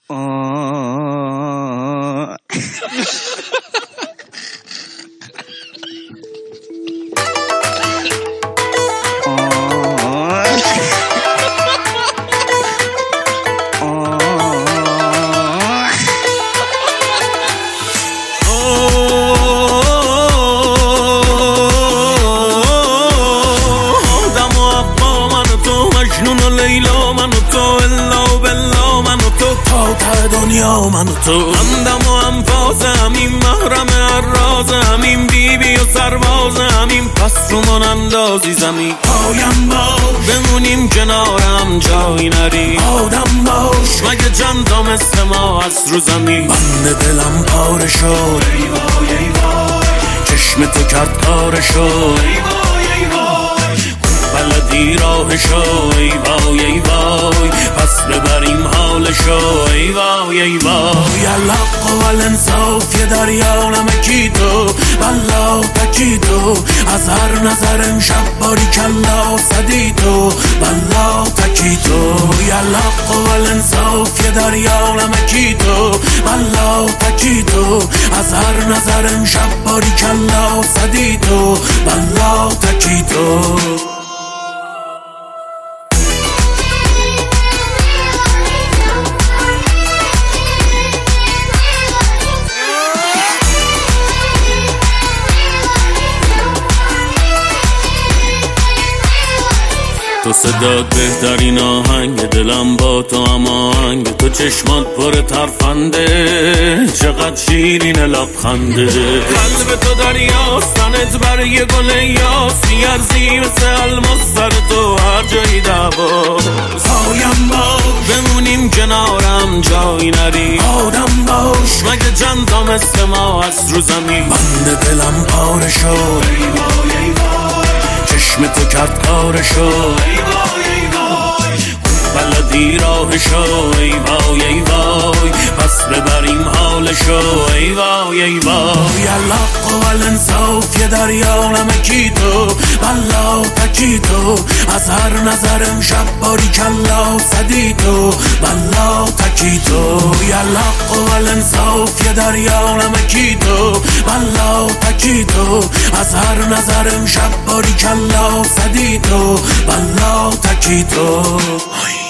دنیا من و تو همدم و انفاس همین محرم الراز همین بیبی و سرباز همین پس رو من اندازی زمین پایم باش بمونیم کنارم جایی نری آدم باش مگه چند تا مثل ما هست رو زمین بند دلم پاره شد ای وای ای وای چشم تو کرد کارشو ای وای ای وای بلدی راهشو ای وای ای وای پس ببریم حالشو ای وای ای وای الحق و الانصاف یه دریا نمکی تو والله تکی تو از هر نظر امشب باری کلا صدی تو والله تکی تو الحق و الانصاف یه دریا نمکی تو والله تکی تو از هر نظر امشب باری کلا صدی تو والله تکی تو تو صدات بهترین آهنگ دلم با تو هم آهنگ تو چشمات پر ترفنده چقدر شیرین لبخنده قلب تو دریاست تنت برای گل یاس میارزی مثل الماس سر تو هر جایی دعواست پایم باش بمونیم کنارم جایی نری آدم باش مگه چند تا مثل ما هست رو زمین بند دلم پاره شد ای وای ای وای چشم تو کرد کارشو ای وای ای وای بلدی راهشو ای وای ای وای پس ببریم حالشو ای وای ای وای الحق و الانصاف یه دریا نمکی تو والله تکی تو از هر نظر امشب باری کلا صدی تو والله تکی تو الحق و الانصاف یه دریا نمکی تو والله تکی تو از هر نظر امشب باری کلا صدی تو والله تکی تو